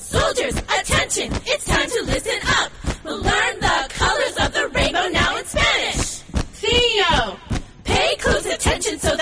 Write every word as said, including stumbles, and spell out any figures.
Soldiers, attention, it's time to listen up. We'll learn the colors of the rainbow now in Spanish. Theo, pay close attention so